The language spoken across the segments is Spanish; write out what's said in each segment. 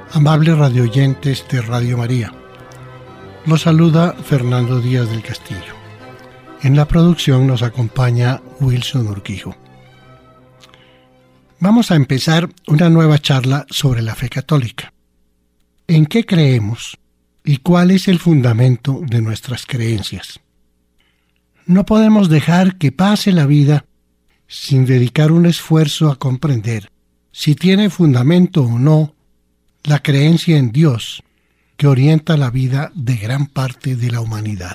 Amables radioyentes de Radio María, los saluda Fernando Díaz del Castillo. En la producción nos acompaña Wilson Urquijo. Vamos a empezar una nueva charla sobre la fe católica. ¿En qué creemos y cuál es el fundamento de nuestras creencias? No podemos dejar que pase la vida sin dedicar un esfuerzo a comprender si tiene fundamento o no la creencia en Dios que orienta la vida de gran parte de la humanidad.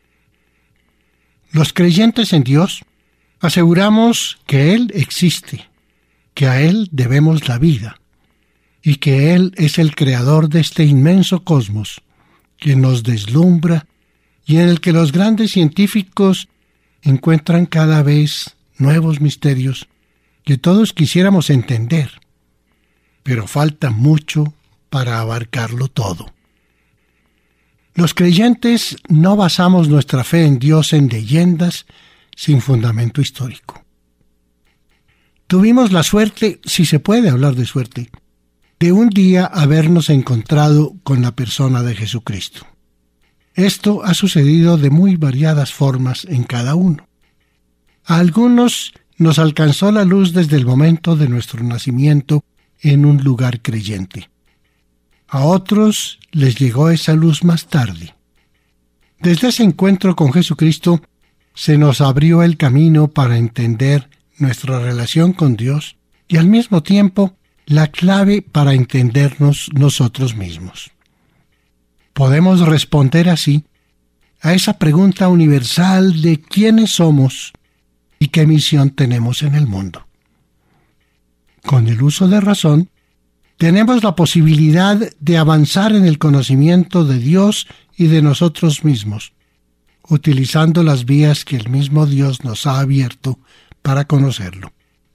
Los creyentes en Dios aseguramos que Él existe, que a Él debemos la vida y que Él es el creador de este inmenso cosmos que nos deslumbra y en el que los grandes científicos encuentran cada vez nuevos misterios que todos quisiéramos entender, pero falta mucho para abarcarlo todo. Los creyentes no basamos nuestra fe en Dios en leyendas sin fundamento histórico. Tuvimos la suerte, si se puede hablar de suerte, de un día habernos encontrado con la persona de Jesucristo. Esto ha sucedido de muy variadas formas en cada uno. A algunos nos alcanzó la luz desde el momento de nuestro nacimiento en un lugar creyente. A otros les llegó esa luz más tarde. Desde ese encuentro con Jesucristo se nos abrió el camino para entender nuestra relación con Dios y al mismo tiempo la clave para entendernos nosotros mismos. Podemos responder así a esa pregunta universal de quiénes somos y qué misión tenemos en el mundo. Con el uso de razón, tenemos la posibilidad de avanzar en el conocimiento de Dios y de nosotros mismos, utilizando las vías que el mismo Dios nos ha abierto para conocerlo.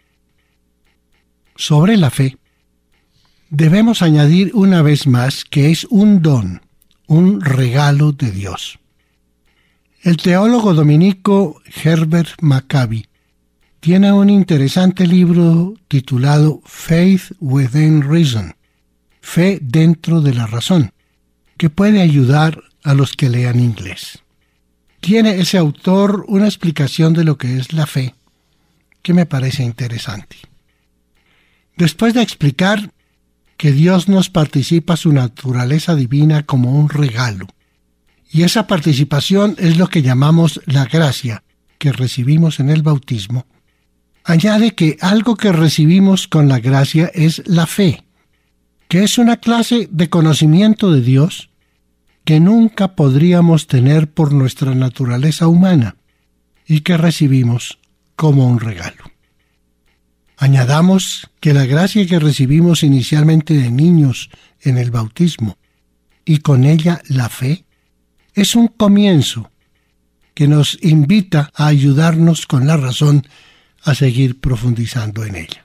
Sobre la fe, debemos añadir una vez más que es un don, un regalo de Dios. El teólogo dominico Herbert Maccabi tiene un interesante libro titulado Faith Within Reason, Fe dentro de la razón, que puede ayudar a los que lean inglés. Tiene ese autor una explicación de lo que es la fe, que me parece interesante. Después de explicar que Dios nos participa su naturaleza divina como un regalo, y esa participación es lo que llamamos la gracia que recibimos en el bautismo, añade que algo que recibimos con la gracia es la fe, que es una clase de conocimiento de Dios que nunca podríamos tener por nuestra naturaleza humana y que recibimos como un regalo. Añadamos que la gracia que recibimos inicialmente de niños en el bautismo y con ella la fe es un comienzo que nos invita a ayudarnos con la razón a seguir profundizando en ella.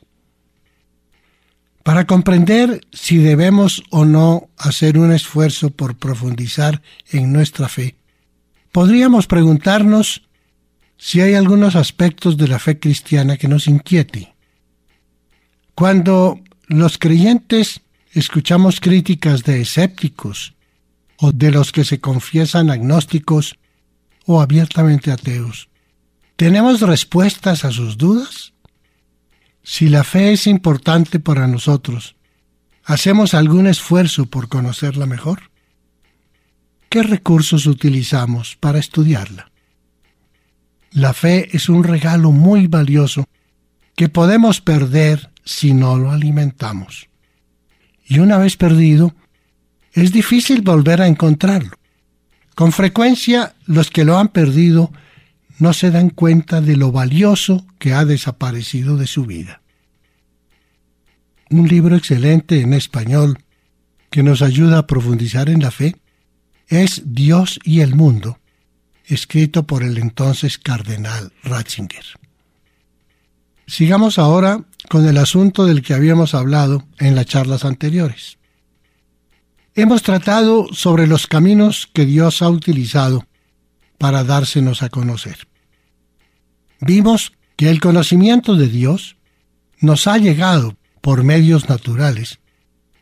Para comprender si debemos o no hacer un esfuerzo por profundizar en nuestra fe, podríamos preguntarnos si hay algunos aspectos de la fe cristiana que nos inquieten. Cuando los creyentes escuchamos críticas de escépticos o de los que se confiesan agnósticos o abiertamente ateos, ¿tenemos respuestas a sus dudas? Si la fe es importante para nosotros, ¿hacemos algún esfuerzo por conocerla mejor? ¿Qué recursos utilizamos para estudiarla? La fe es un regalo muy valioso que podemos perder si no lo alimentamos. Y una vez perdido, es difícil volver a encontrarlo. Con frecuencia, los que lo han perdido no se dan cuenta de lo valioso que ha desaparecido de su vida. Un libro excelente en español que nos ayuda a profundizar en la fe es Dios y el mundo, escrito por el entonces cardenal Ratzinger. Sigamos ahora con el asunto del que habíamos hablado en las charlas anteriores. Hemos tratado sobre los caminos que Dios ha utilizado para dársenos a conocer. Vimos que el conocimiento de Dios nos ha llegado por medios naturales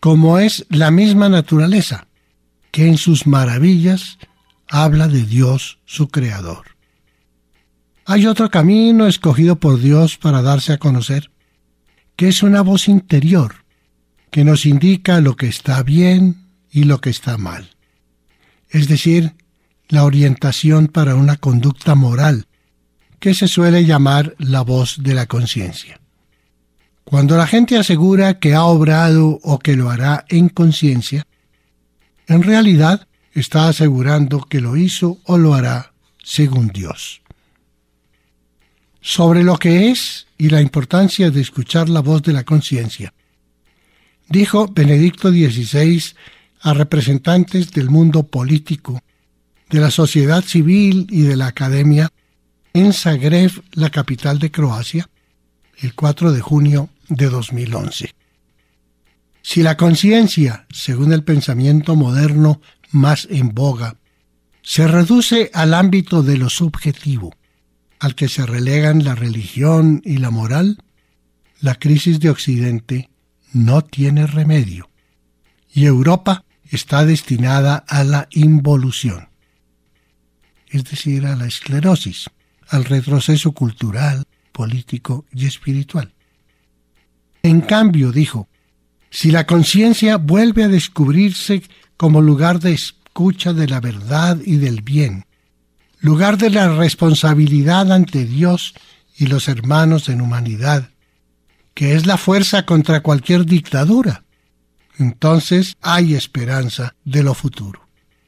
como es la misma naturaleza, que en sus maravillas habla de Dios, su Creador. Hay otro camino escogido por Dios para darse a conocer, que es una voz interior, que nos indica lo que está bien y lo que está mal. Es decir, la orientación para una conducta moral, que se suele llamar la voz de la conciencia. Cuando la gente asegura que ha obrado o que lo hará en conciencia, en realidad está asegurando que lo hizo o lo hará según Dios. Sobre lo que es y la importancia de escuchar la voz de la conciencia, dijo Benedicto XVI a representantes del mundo político, de la sociedad civil y de la academia en Zagreb, la capital de Croacia, el 4 de junio de 2011. Si la conciencia, según el pensamiento moderno más en boga, se reduce al ámbito de lo subjetivo, al que se relegan la religión y la moral, la crisis de Occidente no tiene remedio, y Europa está destinada a la involución, es decir, a la esclerosis, al retroceso cultural, político y espiritual. En cambio, dijo, si la conciencia vuelve a descubrirse como lugar de escucha de la verdad y del bien, lugar de la responsabilidad ante Dios y los hermanos en humanidad, que es la fuerza contra cualquier dictadura, entonces hay esperanza de lo futuro.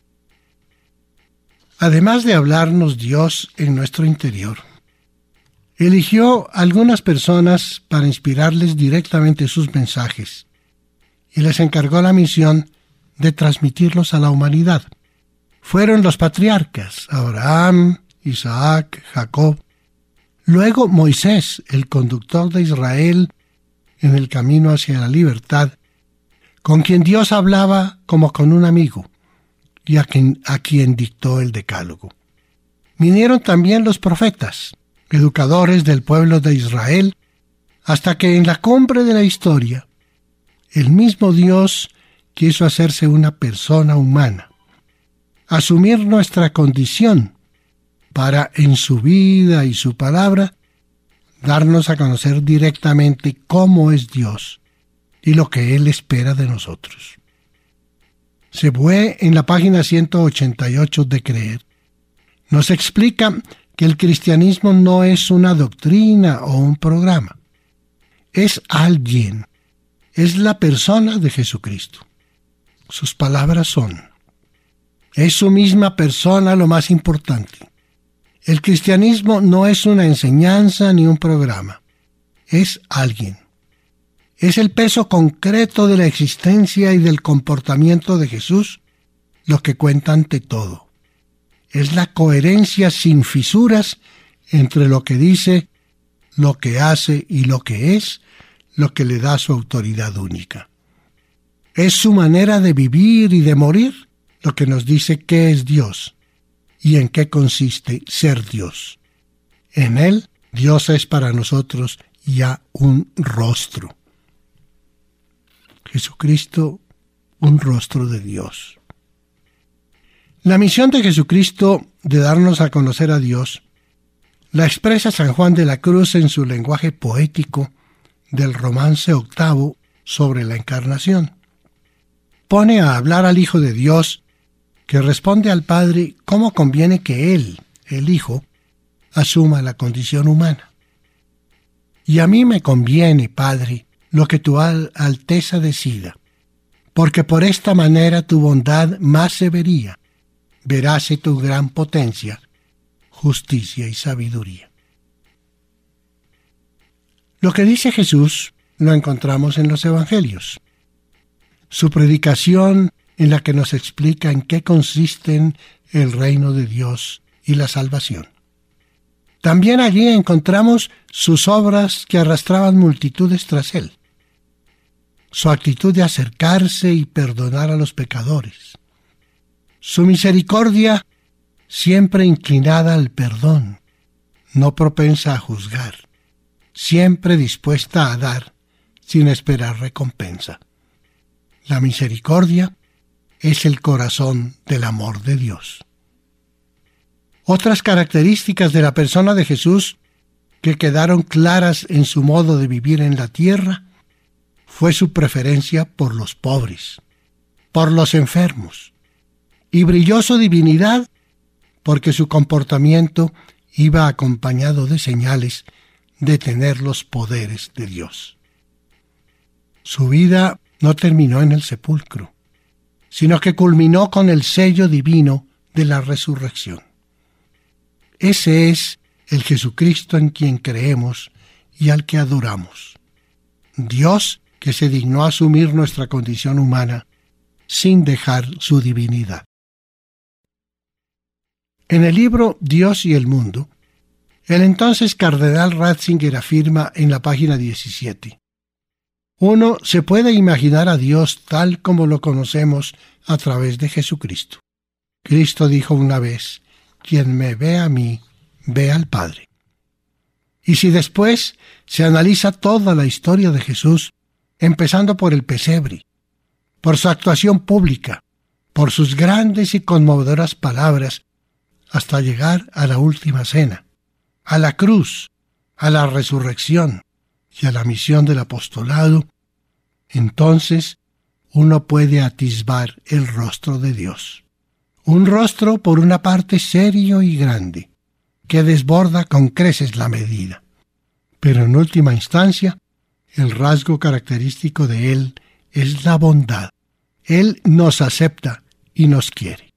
Además de hablarnos Dios en nuestro interior, eligió algunas personas para inspirarles directamente sus mensajes y les encargó la misión de transmitirlos a la humanidad. Fueron los patriarcas, Abraham, Isaac, Jacob, luego Moisés, el conductor de Israel en el camino hacia la libertad, con quien Dios hablaba como con un amigo y a quien dictó el decálogo. Vinieron también los profetas, educadores del pueblo de Israel, hasta que en la cumbre de la historia, el mismo Dios quiso hacerse una persona humana, asumir nuestra condición para, en su vida y su palabra, darnos a conocer directamente cómo es Dios y lo que Él espera de nosotros. Sebué, en la página 188 de Creer, nos explica que el cristianismo no es una doctrina o un programa. Es alguien, es la persona de Jesucristo. Sus palabras son: es su misma persona lo más importante. El cristianismo no es una enseñanza ni un programa. Es alguien. Es el peso concreto de la existencia y del comportamiento de Jesús lo que cuenta ante todo. Es la coherencia sin fisuras entre lo que dice, lo que hace y lo que es, lo que le da su autoridad única. Es su manera de vivir y de morir lo que nos dice qué es Dios y en qué consiste ser Dios. En Él, Dios es para nosotros ya un rostro. Jesucristo, un rostro de Dios. La misión de Jesucristo de darnos a conocer a Dios la expresa San Juan de la Cruz en su lenguaje poético del romance octavo sobre la Encarnación. Pone a hablar al Hijo de Dios, que responde al Padre cómo conviene que Él, el Hijo, asuma la condición humana. Y a mí me conviene, Padre, lo que tu Alteza decida, porque por esta manera tu bondad más se vería, veráse tu gran potencia, justicia y sabiduría. Lo que dice Jesús lo encontramos en los Evangelios. Su predicación, en la que nos explica en qué consisten el reino de Dios y la salvación. También allí encontramos sus obras que arrastraban multitudes tras él. Su actitud de acercarse y perdonar a los pecadores. Su misericordia siempre inclinada al perdón, no propensa a juzgar, siempre dispuesta a dar sin esperar recompensa. La misericordia es el corazón del amor de Dios. Otras características de la persona de Jesús que quedaron claras en su modo de vivir en la tierra fue su preferencia por los pobres, por los enfermos, y brilló su divinidad porque su comportamiento iba acompañado de señales de tener los poderes de Dios. Su vida no terminó en el sepulcro, sino que culminó con el sello divino de la resurrección. Ese es el Jesucristo en quien creemos y al que adoramos. Dios que se dignó asumir nuestra condición humana sin dejar su divinidad. En el libro Dios y el mundo, el entonces cardenal Ratzinger afirma en la página 17: uno se puede imaginar a Dios tal como lo conocemos a través de Jesucristo. Cristo dijo una vez: quien me ve a mí, ve al Padre. Y si después se analiza toda la historia de Jesús, empezando por el pesebre, por su actuación pública, por sus grandes y conmovedoras palabras, hasta llegar a la última cena, a la cruz, a la resurrección y a la misión del apostolado, entonces uno puede atisbar el rostro de Dios. Un rostro, por una parte, serio y grande, que desborda con creces la medida. Pero en última instancia, el rasgo característico de Él es la bondad. Él nos acepta y nos quiere.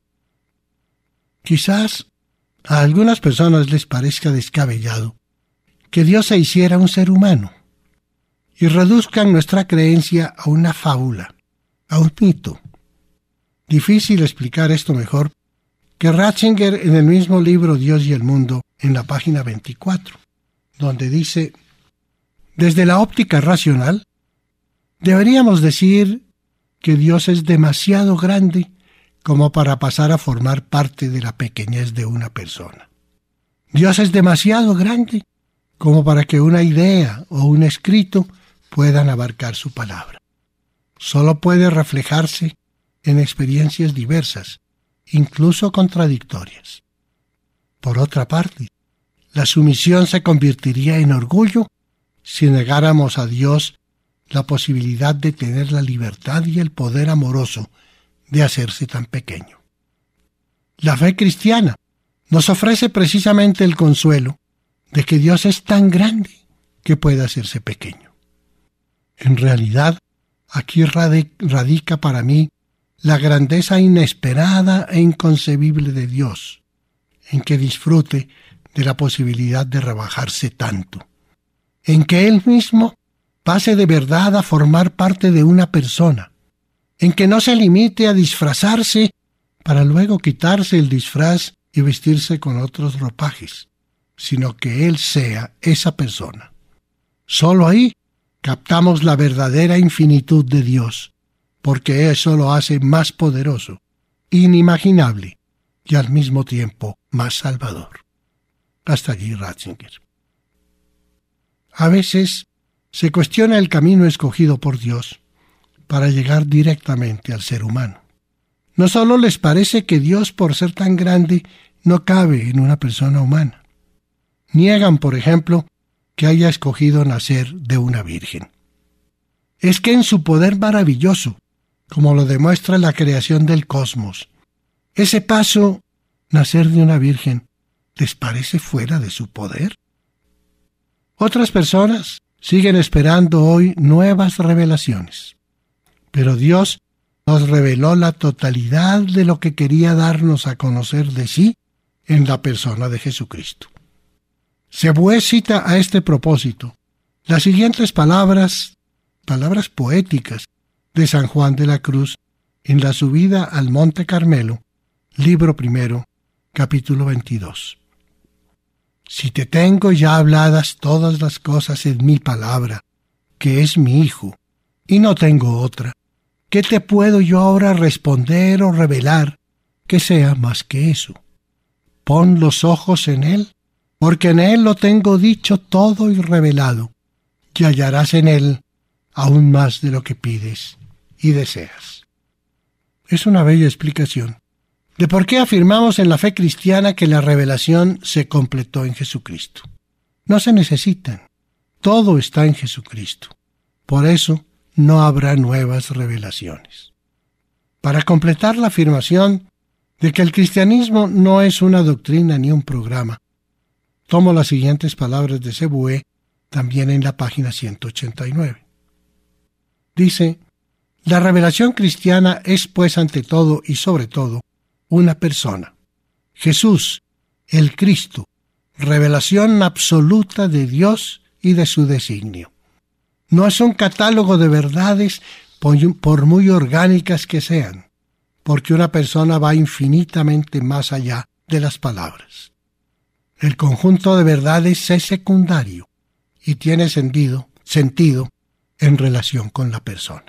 Quizás a algunas personas les parezca descabellado que Dios se hiciera un ser humano y reduzcan nuestra creencia a una fábula, a un mito. Difícil explicar esto mejor que Ratzinger en el mismo libro Dios y el mundo, en la página 24, donde dice: desde la óptica racional, deberíamos decir que Dios es demasiado grande como para pasar a formar parte de la pequeñez de una persona. Dios es demasiado grande como para que una idea o un escrito puedan abarcar su palabra. Solo puede reflejarse en experiencias diversas, incluso contradictorias. Por otra parte, la sumisión se convertiría en orgullo si negáramos a Dios la posibilidad de tener la libertad y el poder amoroso de hacerse tan pequeño. La fe cristiana nos ofrece precisamente el consuelo de que Dios es tan grande que puede hacerse pequeño. En realidad, aquí radica para mí la grandeza inesperada e inconcebible de Dios, en que disfrute de la posibilidad de rebajarse tanto, en que Él mismo pase de verdad a formar parte de una persona, en que no se limite a disfrazarse para luego quitarse el disfraz y vestirse con otros ropajes, sino que Él sea esa persona. Solo ahí captamos la verdadera infinitud de Dios, porque eso lo hace más poderoso, inimaginable y al mismo tiempo más salvador. Hasta allí Ratzinger. A veces se cuestiona el camino escogido por Dios para llegar directamente al ser humano. No solo les parece que Dios, por ser tan grande, no cabe en una persona humana. Niegan, por ejemplo, que haya escogido nacer de una virgen. Es que en su poder maravilloso, como lo demuestra la creación del cosmos, ese paso, nacer de una virgen, ¿les parece fuera de su poder? Otras personas siguen esperando hoy nuevas revelaciones, pero Dios nos reveló la totalidad de lo que quería darnos a conocer de sí en la persona de Jesucristo. Se cita a este propósito las siguientes palabras poéticas de San Juan de la Cruz en la subida al Monte Carmelo, libro 1, capítulo 22. Si te tengo ya habladas todas las cosas en mi palabra, que es mi Hijo, y no tengo otra, ¿qué te puedo yo ahora responder o revelar que sea más que eso? Pon los ojos en Él, porque en Él lo tengo dicho todo y revelado, y hallarás en Él aún más de lo que pides y deseas. Es una bella explicación de por qué afirmamos en la fe cristiana que la revelación se completó en Jesucristo. No se necesitan. Todo está en Jesucristo. Por eso no habrá nuevas revelaciones. Para completar la afirmación de que el cristianismo no es una doctrina ni un programa, tomo las siguientes palabras de Sebué, también en la página 189. Dice: la revelación cristiana es, pues, ante todo y sobre todo, una persona, Jesús, el Cristo, revelación absoluta de Dios y de su designio. No es un catálogo de verdades, por muy orgánicas que sean, porque una persona va infinitamente más allá de las palabras. El conjunto de verdades es secundario y tiene sentido en relación con la persona.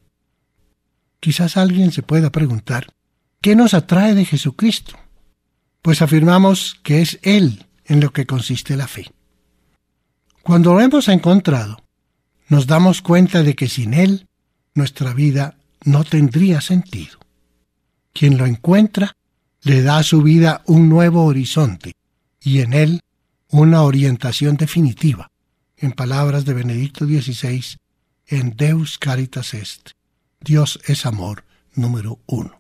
Quizás alguien se pueda preguntar, ¿qué nos atrae de Jesucristo? Pues afirmamos que es Él en lo que consiste la fe. Cuando lo hemos encontrado, nos damos cuenta de que sin Él, nuestra vida no tendría sentido. Quien lo encuentra, le da a su vida un nuevo horizonte y en él una orientación definitiva, en palabras de Benedicto XVI, en Deus Caritas Est, Dios es amor, número 1.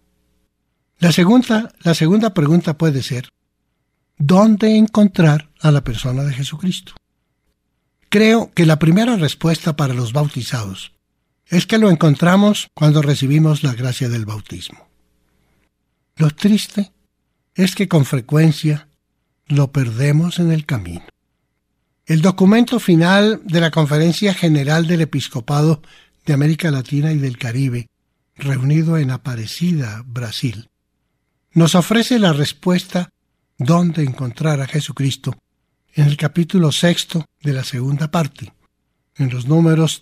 La segunda pregunta puede ser, ¿dónde encontrar a la persona de Jesucristo? Creo que la primera respuesta para los bautizados es que lo encontramos cuando recibimos la gracia del bautismo. Lo triste es que con frecuencia lo perdemos en el camino. El documento final de la Conferencia General del Episcopado de América Latina y del Caribe, reunido en Aparecida, Brasil, nos ofrece la respuesta dónde encontrar a Jesucristo en el capítulo 6 de la segunda parte, en los números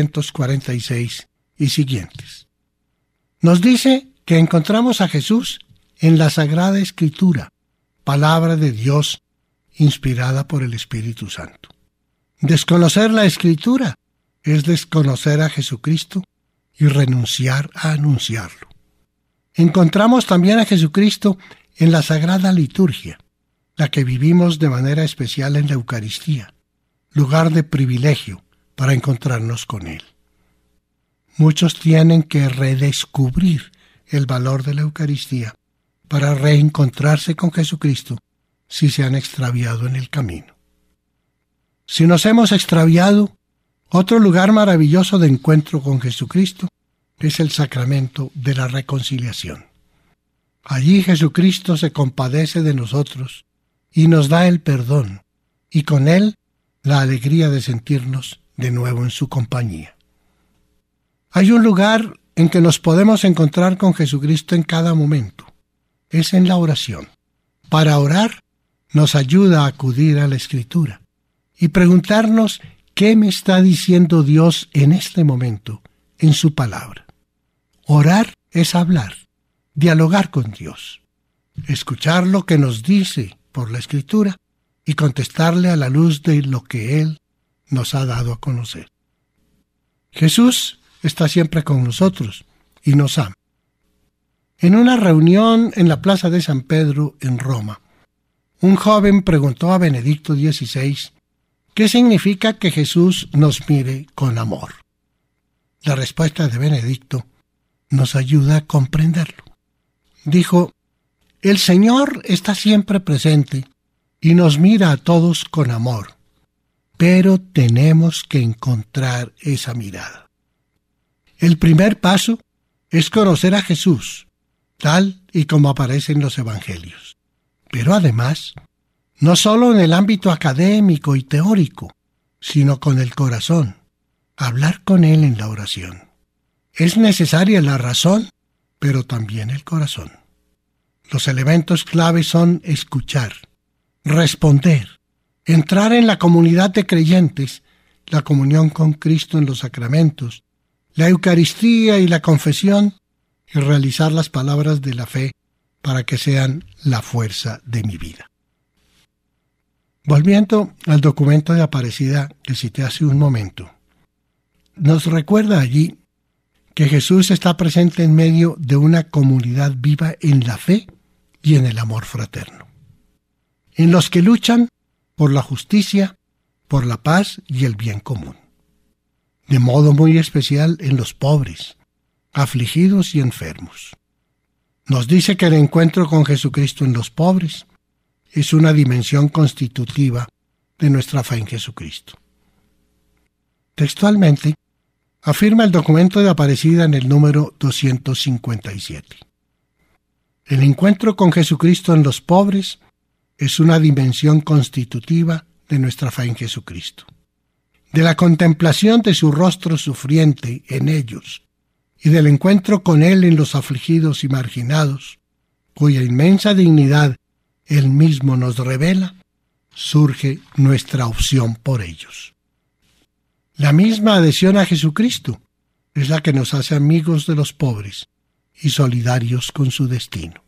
246 y siguientes. Nos dice que encontramos a Jesús en la Sagrada Escritura, palabra de Dios inspirada por el Espíritu Santo. Desconocer la Escritura es desconocer a Jesucristo y renunciar a anunciarlo. Encontramos también a Jesucristo en la Sagrada Liturgia, la que vivimos de manera especial en la Eucaristía, lugar de privilegio para encontrarnos con Él. Muchos tienen que redescubrir el valor de la Eucaristía para reencontrarse con Jesucristo si se han extraviado en el camino. Si nos hemos extraviado, otro lugar maravilloso de encuentro con Jesucristo es el sacramento de la reconciliación. Allí Jesucristo se compadece de nosotros y nos da el perdón, y con él la alegría de sentirnos de nuevo en su compañía. Hay un lugar en que nos podemos encontrar con Jesucristo en cada momento. Es en la oración. Para orar nos ayuda a acudir a la Escritura y preguntarnos qué me está diciendo Dios en este momento, en su palabra. Orar es hablar, dialogar con Dios, escuchar lo que nos dice por la Escritura y contestarle a la luz de lo que Él nos ha dado a conocer. Jesús está siempre con nosotros y nos ama. En una reunión en la Plaza de San Pedro, en Roma, un joven preguntó a Benedicto XVI qué significa que Jesús nos mire con amor. La respuesta de Benedicto nos ayuda a comprenderlo. Dijo: el Señor está siempre presente y nos mira a todos con amor, pero tenemos que encontrar esa mirada. El primer paso es conocer a Jesús, tal y como aparece en los Evangelios. Pero además, no solo en el ámbito académico y teórico, sino con el corazón, hablar con Él en la oración. Es necesaria la razón, pero también el corazón. Los elementos clave son escuchar, responder, entrar en la comunidad de creyentes, la comunión con Cristo en los sacramentos, la Eucaristía y la confesión, y realizar las palabras de la fe para que sean la fuerza de mi vida. Volviendo al documento de Aparecida que cité hace un momento, nos recuerda allí que Jesús está presente en medio de una comunidad viva en la fe y en el amor fraterno, en los que luchan por la justicia, por la paz y el bien común. De modo muy especial en los pobres, afligidos y enfermos. Nos dice que el encuentro con Jesucristo en los pobres es una dimensión constitutiva de nuestra fe en Jesucristo. Textualmente, afirma el documento de Aparecida en el número 257. El encuentro con Jesucristo en los pobres es una dimensión constitutiva de nuestra fe en Jesucristo. De la contemplación de su rostro sufriente en ellos y del encuentro con Él en los afligidos y marginados, cuya inmensa dignidad Él mismo nos revela, surge nuestra opción por ellos. La misma adhesión a Jesucristo es la que nos hace amigos de los pobres y solidarios con su destino.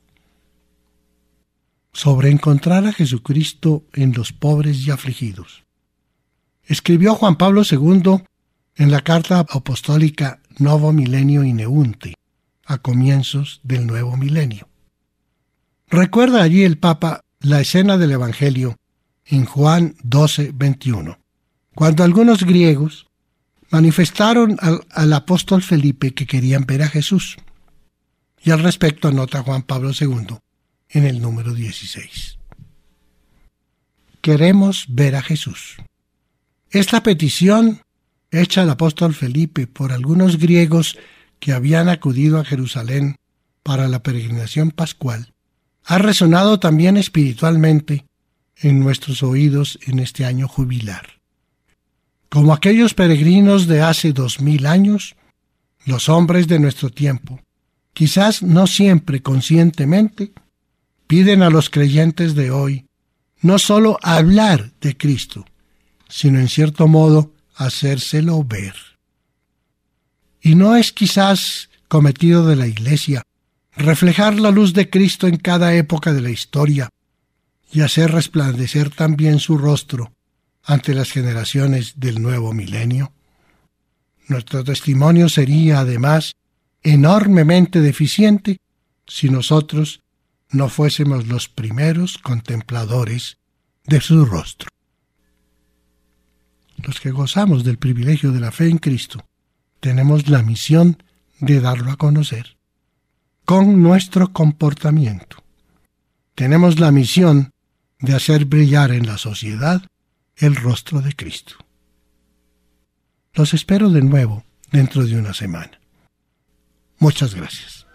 Sobre encontrar a Jesucristo en los pobres y afligidos, escribió Juan Pablo II en la carta apostólica Novo Milenio Ineunte, a comienzos del nuevo milenio. Recuerda allí el Papa la escena del Evangelio en Juan 12:21, cuando algunos griegos manifestaron al apóstol Felipe que querían ver a Jesús. Y al respecto anota Juan Pablo II en el número 16. Queremos ver a Jesús. Esta petición hecha al apóstol Felipe por algunos griegos que habían acudido a Jerusalén para la peregrinación pascual ha resonado también espiritualmente en nuestros oídos en este año jubilar. Como aquellos peregrinos de hace 2000 años, los hombres de nuestro tiempo, quizás no siempre conscientemente, piden a los creyentes de hoy no solo hablar de Cristo, sino en cierto modo hacérselo ver. Y no es quizás cometido de la Iglesia reflejar la luz de Cristo en cada época de la historia y hacer resplandecer también su rostro ante las generaciones del nuevo milenio. Nuestro testimonio sería, además, enormemente deficiente si nosotros no fuésemos los primeros contempladores de su rostro. Los que gozamos del privilegio de la fe en Cristo, tenemos la misión de darlo a conocer con nuestro comportamiento. Tenemos la misión de hacer brillar en la sociedad el rostro de Cristo. Los espero de nuevo dentro de una semana. Muchas gracias.